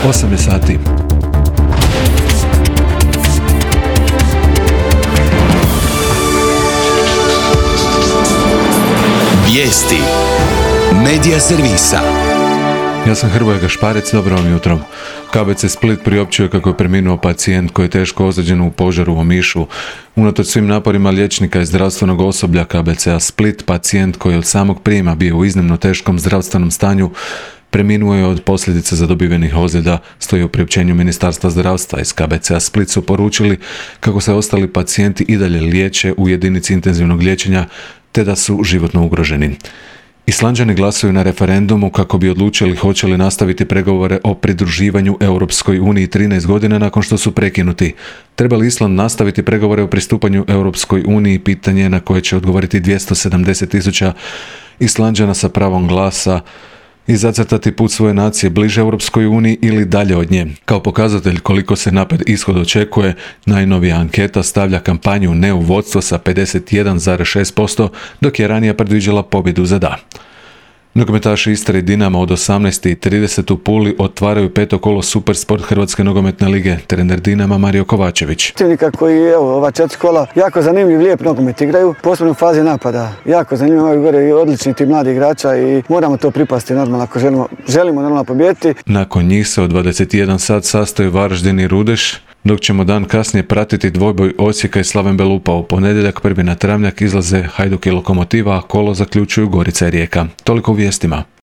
8 je sati. Vijesti Medija servisa. Ja sam Hrvoje Gašparec, dobro vam jutro. KBC Split priopćuje kako je preminuo pacijent koji je teško ozlijeđen u požaru u Omišu. Unatoč svim naporima liječnika i zdravstvenog osoblja KBC-a Split, pacijent koji je od samog prijema bio u iznimno teškom zdravstvenom stanju, preminuo je od posljedica zadobivenih ozljeda, stoji u priopćenju Ministarstva zdravstva. Iz KBC-a Split su poručili kako se ostali pacijenti i dalje liječe u jedinici intenzivnog liječenja, te da su životno ugroženi. Islanđani glasuju na referendumu kako bi odlučili hoće li nastaviti pregovore o pridruživanju Europskoj uniji 13 godina nakon što su prekinuti. Treba li Island nastaviti pregovore o pristupanju Europskoj uniji, pitanje na koje će odgovoriti 270.000 Islanđana sa pravom glasa i zacrtati put svoje nacije bliže Europskoj uniji ili dalje od nje. Kao pokazatelj koliko se napred ishod očekuje, najnovija anketa stavlja kampanju ne u vodstvo sa 51,6%, dok je ranije predviđala pobjedu za da. Nogometaši Istre i Dinama od 18:30 u Puli otvaraju peto kolo Supersport Hrvatske nogometne lige. Trener Dinama Mario Kovačević. Protivnika koji, ova 4 kola, jako zanimljiv, lijep nogomet igraju, posebno u fazi napada. Jako zanimljivo, imaju gore i odlični tim mladih igrača i moramo to pripasti normalno ako želimo normalno pobijediti. Nakon njih se od 21 sat sastoji Varaždin i Rudeš, dok ćemo dan kasnije pratiti dvojboj Osijeka i Slaven Belupa. U ponedjeljak prvi na Travnjak izlaze Hajduk i Lokomotiva, a kolo zaključuju Gorica i Rijeka. Toliko u vijestima.